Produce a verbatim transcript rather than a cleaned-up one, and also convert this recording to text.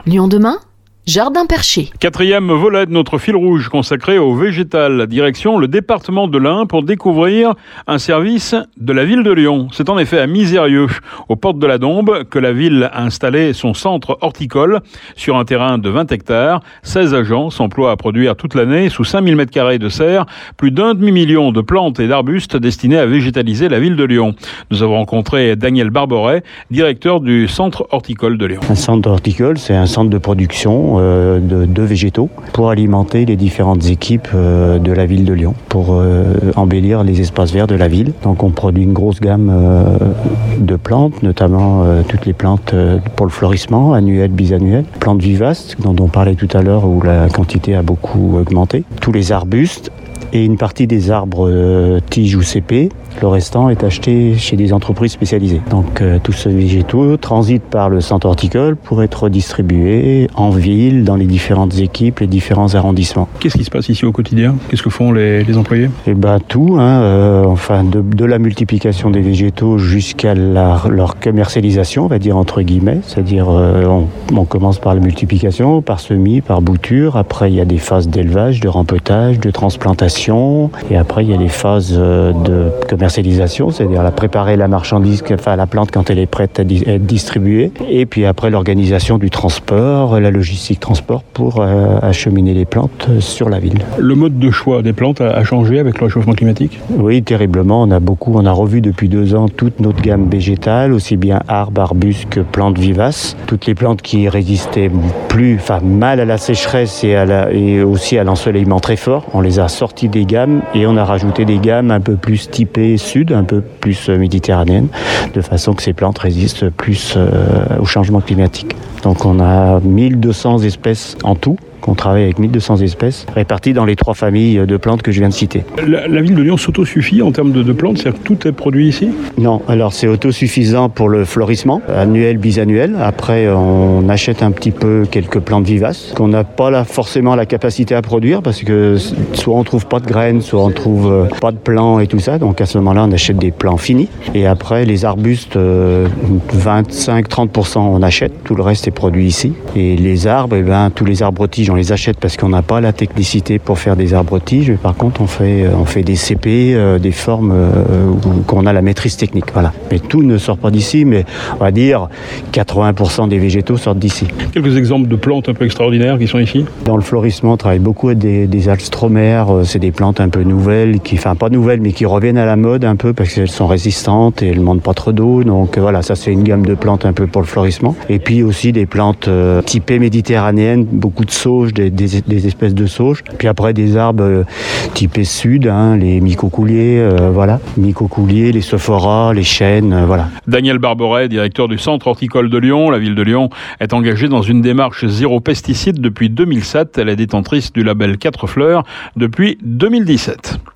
Lyon demain, Jardin Perché. Quatrième volet de notre fil rouge consacré au végétal. Direction le département de l'Ain pour découvrir un service de la ville de Lyon. C'est en effet à Misérieux, aux portes de la Dombe, que la ville a installé son centre horticole sur un terrain de vingt hectares. seize agents s'emploient à produire toute l'année, sous cinq mille mètres carrés de serre, plus d'un demi-million de plantes et d'arbustes destinés à végétaliser la ville de Lyon. Nous avons rencontré Daniel Barberet, directeur du centre horticole de Lyon. Un centre horticole, c'est un centre de production De, de végétaux pour alimenter les différentes équipes euh, de la ville de Lyon, pour euh, embellir les espaces verts de la ville. Donc on produit une grosse gamme euh, de plantes, notamment euh, toutes les plantes euh, pour le florissement, annuelles, bisannuelles, plantes vivaces dont on parlait tout à l'heure où la quantité a beaucoup augmenté, tous les arbustes et une partie des arbres euh, tiges ou cépées. Le restant est acheté chez des entreprises spécialisées. Donc euh, tous ces végétaux transitent par le centre horticole pour être distribués en ville, dans les différentes équipes, les différents arrondissements. Qu'est-ce qui se passe ici au quotidien ? Qu'est-ce que font les, les employés ? Eh ben tout, hein, euh, enfin de, de la multiplication des végétaux jusqu'à la, leur commercialisation, on va dire entre guillemets. C'est-à-dire euh, on, on commence par la multiplication, par semis, par bouture. Après il y a des phases d'élevage, de rempotage, de transplantation. Et après il y a les phases euh, de commercialisation, c'est-à-dire la préparer la marchandise, enfin la plante quand elle est prête à di- être distribuée, et puis après l'organisation du transport, la logistique transport pour euh, acheminer les plantes sur la ville. Le mode de choix des plantes a changé avec le réchauffement climatique ? Oui, terriblement. On a beaucoup, on a revu depuis deux ans toute notre gamme végétale, aussi bien arbres, arbustes que plantes vivaces. Toutes les plantes qui résistaient plus, enfin mal à la sécheresse et, à la, et aussi à l'ensoleillement très fort, on les a sorties des gammes et on a rajouté des gammes un peu plus typées sud, un peu plus méditerranéenne, de façon que ces plantes résistent plus euh, au changement climatique. Donc on a mille deux cents espèces en tout, qu'on travaille avec mille deux cents espèces réparties dans les trois familles de plantes que je viens de citer. La, la ville de Lyon s'autosuffit en termes de, de plantes, c'est-à-dire que tout est produit ici ? Non, alors c'est autosuffisant pour le florissement, annuel, bisannuel. Après, on achète un petit peu quelques plantes vivaces qu'on n'a pas là forcément la capacité à produire parce que soit on trouve pas de graines, soit on trouve pas de plants et tout ça. Donc à ce moment-là, on achète des plants finis. Et après, les arbustes, euh, vingt-cinq à trente pour cent on achète, tout le reste est produit ici. Et les arbres, eh ben, tous les arbres tiges, on les achète parce qu'on n'a pas la technicité pour faire des arbres tiges. Par contre, on fait, on fait des C P, euh, des formes euh, où qu'on a la maîtrise technique. Voilà. Mais tout ne sort pas d'ici, mais on va dire quatre-vingts pour cent des végétaux sortent d'ici. Quelques exemples de plantes un peu extraordinaires qui sont ici ? Dans le florissement, on travaille beaucoup avec des, des alstromères. C'est des plantes un peu nouvelles, qui, enfin pas nouvelles, mais qui reviennent à la mode un peu parce qu'elles sont résistantes et elles ne demandent pas trop d'eau. Donc voilà, ça c'est une gamme de plantes un peu pour le florissement. Et puis aussi des plantes euh, typées méditerranéennes, beaucoup de sauge, Des, des, des espèces de sauge, puis après des arbres euh, typés sud, hein, les mycocouliers, euh, voilà, mycocouliers, les sophoras, les chênes, euh, voilà. Daniel Barberet, directeur du centre horticole de Lyon. La ville de Lyon est engagée dans une démarche zéro pesticide depuis deux mille sept. Elle est détentrice du label quatre fleurs depuis deux mille dix-sept.